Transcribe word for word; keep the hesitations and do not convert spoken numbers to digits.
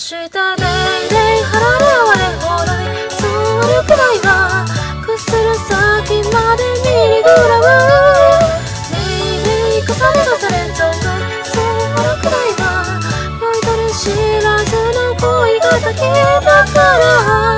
下でで腹で割れほどにそう悪くないわくする先までミリグラムメイメイ重ね重ね存在そう悪くないわ酔いどれ知らずの恋がた消えたから